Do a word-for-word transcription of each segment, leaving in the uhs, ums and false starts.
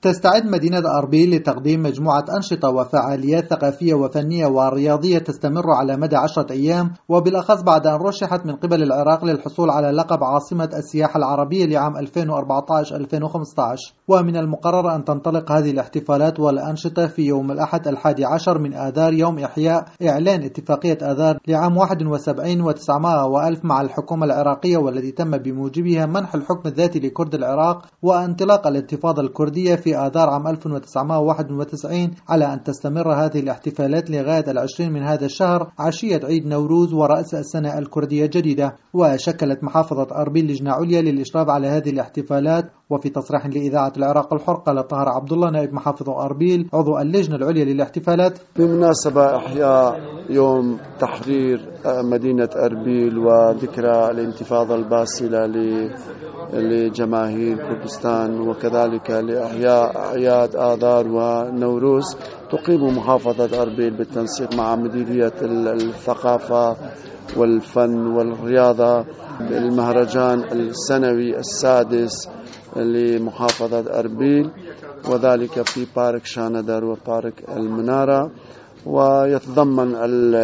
تستعد مدينة أربيل لتقديم مجموعة أنشطة وفعاليات ثقافية وفنية ورياضية تستمر على مدى عشرة أيام، وبالأخص بعد أن رشحت من قبل العراق للحصول على لقب عاصمة السياحة العربية لعام ألفين وأربعة عشر ألفين وخمسة عشر. ومن المقرر أن تنطلق هذه الاحتفالات والأنشطة في يوم الأحد الحادي عشر من آذار، يوم إحياء إعلان اتفاقية آذار لعام واحد وسبعين وتسعمائة وألف مع الحكومة العراقية، والذي تم بموجبها منح الحكم الذاتي لكرد العراق وانطلاق الانتفاضة الكردية في آذار عام ألف وتسعمائة وواحد وتسعين، على أن تستمر هذه الاحتفالات لغاية العشرين من هذا الشهر، عشية عيد نوروز ورأس السنة الكردية الجديدة. وشكلت محافظة أربيل لجنة عليا للإشراف على هذه الاحتفالات. وفي تصريح لإذاعة العراق الحر قال طاهر عبد الله نائب محافظ أربيل عضو اللجنة العليا للاحتفالات: بمناسبة إحياء يوم تحرير مدينة أربيل وذكرى الانتفاضة الباسلة لجماهير كردستان، وكذلك لإحياء أعياد آذار ونوروز، تقيم محافظة أربيل بالتنسيق مع مديرية الثقافة والفن والرياضة المهرجان السنوي السادس لمحافظة أربيل، وذلك في بارك شاندر وبارك المنارة. ويتضمن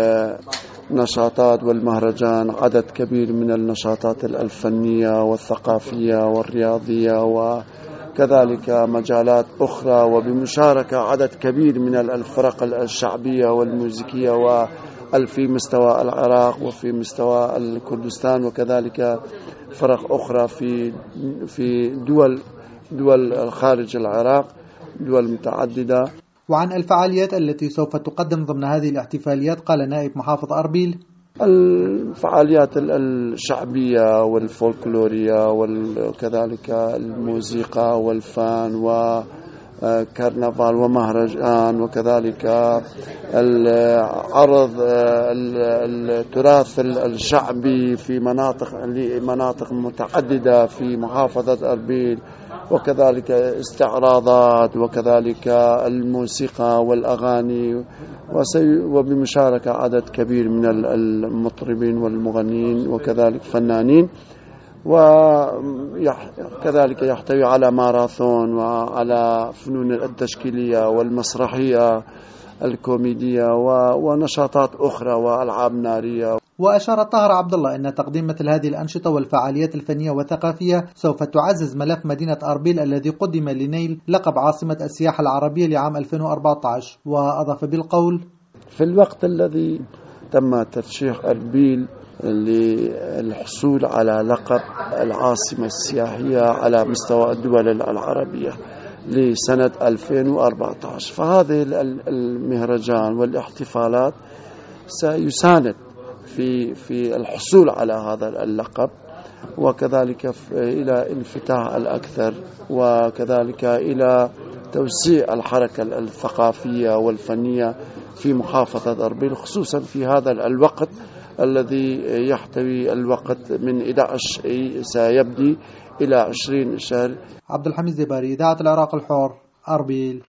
النشاطات والمهرجان عدد كبير من النشاطات الفنية والثقافية والرياضية، وكذلك مجالات أخرى، وبمشاركة عدد كبير من الفرق الشعبية والموسيقية وفي مستوى العراق وفي مستوى الكردستان، وكذلك فرق أخرى في في دول دول خارج العراق، دول متعددة. وعن الفعاليات التي سوف تقدم ضمن هذه الاحتفاليات قال نائب محافظ أربيل: الفعاليات الشعبية والفولكلورية وكذلك الموسيقى والفن وكرنفال ومهرجان، وكذلك العرض التراث الشعبي في مناطق مناطق متعددة في محافظة أربيل، وكذلك استعراضات، وكذلك الموسيقى والأغاني، وبمشاركة عدد كبير من المطربين والمغنين وكذلك فنانين. وكذلك يحتوي على ماراثون وعلى فنون التشكيلية والمسرحية الكوميدية ونشاطات أخرى وألعاب نارية. وأشار طاهر عبد الله أن تقديم مثل هذه الأنشطة والفعاليات الفنية والثقافية سوف تعزز ملف مدينة أربيل الذي قدم لنيل لقب عاصمة السياحة العربية لعام ألفين وأربعة عشر. وأضاف بالقول: في الوقت الذي تم ترشيح أربيل للحصول على لقب العاصمة السياحية على مستوى الدول العربية لسنة ألفين وأربعة عشر، فهذه المهرجان والاحتفالات سيساند في في الحصول على هذا اللقب، وكذلك إلى انفتاح الأكثر، وكذلك إلى توسيع الحركة الثقافية والفنية في محافظة أربيل، خصوصا في هذا الوقت الذي يحتوي الوقت من إحدى عشر سيبدي إلى عشرين شهر. عبد الحميد زباري، إذاعة العراق الحر، أربيل.